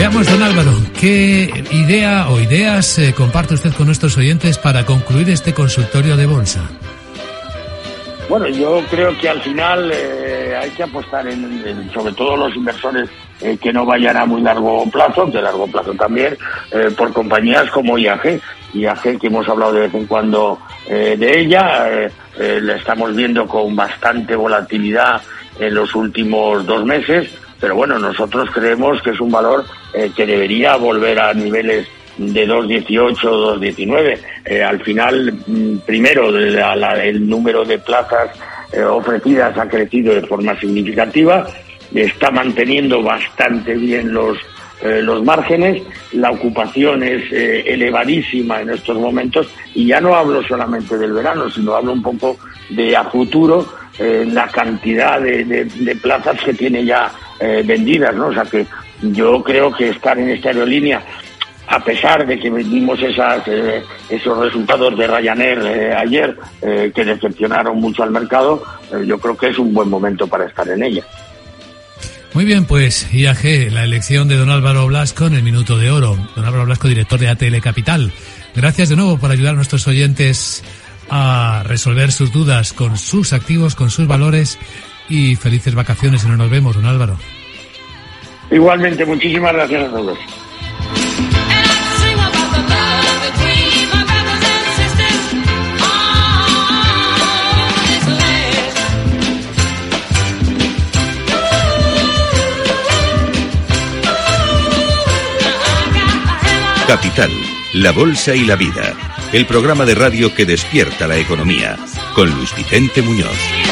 Veamos, don Álvaro, ¿qué idea o ideas comparte usted con nuestros oyentes para concluir este consultorio de bolsa? Bueno, yo creo que al final hay que apostar sobre todo los inversores que no vayan a muy largo plazo, de largo plazo también, por compañías como IAG, que hemos hablado de vez en cuando de ella, la estamos viendo con bastante volatilidad en los últimos 2 meses, pero bueno, nosotros creemos que es un valor que debería volver a niveles de 2,18, 2,19. Al final, primero, el número de plazas ofrecidas ha crecido de forma significativa, está manteniendo bastante bien los márgenes, la ocupación es elevadísima en estos momentos, y ya no hablo solamente del verano, sino hablo un poco de a futuro, la cantidad de plazas que tiene ya vendidas, ¿no? O sea que yo creo que estar en esta aerolínea, a pesar de que vimos esos resultados de Ryanair ayer, que decepcionaron mucho al mercado, yo creo que es un buen momento para estar en ella. Muy bien, pues IAG, la elección de don Álvaro Blasco en el Minuto de Oro. Don Álvaro Blasco, director de ATL Capital. Gracias de nuevo por ayudar a nuestros oyentes a resolver sus dudas con sus activos, con sus valores, y felices vacaciones y no nos vemos, don Álvaro. Igualmente, muchísimas gracias a todos. Capital, la bolsa y la vida. El programa de radio que despierta la economía. Con Luis Vicente Muñoz.